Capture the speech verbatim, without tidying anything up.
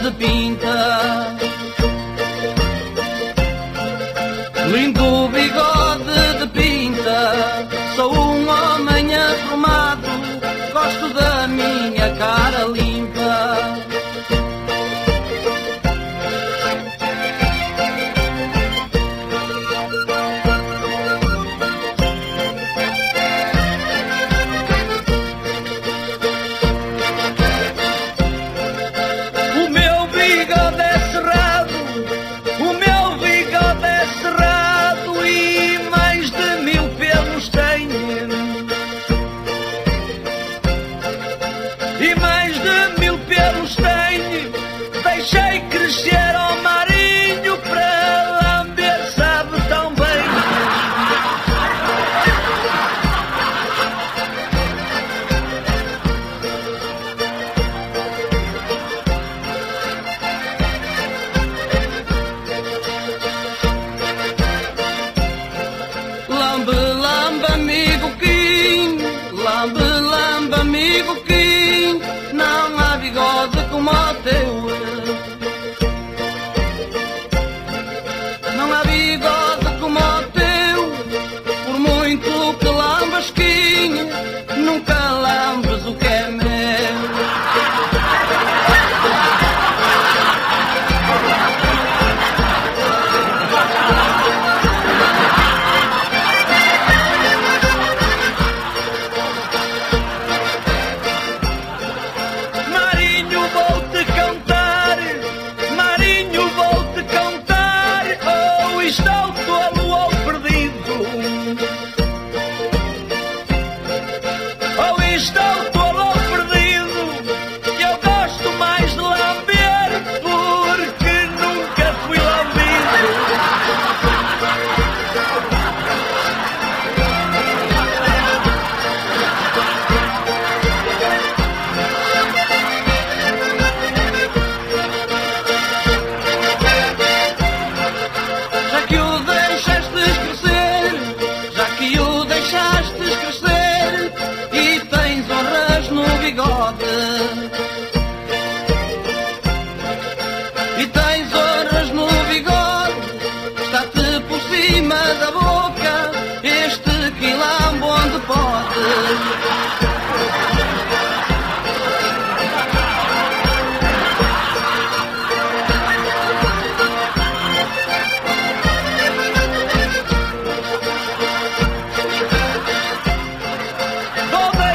de pinta. Lindo bigode de pinta. Sou um homem aprumado, gosto da minha cara limpa. Deixei crescer ao marinho para lamber, sabe tão bem. Lambe, lambe, amigo Kim, lambe, lambe, amigo Kim, não há bigode como o teu. Não há bigode como o teu, por muito que lambas, Kim, nunca lambes o que é meu. Marinho, vou-te cantar, Marinho, vou-te cantar, oh, estou tolo ou perdido, oh, estou tolo ou perdido, eu gosto mais de lamber porque nunca fui lambido. Já que o deixaste crescer, já que o deixaste crescer e tens honras no bigode, e tens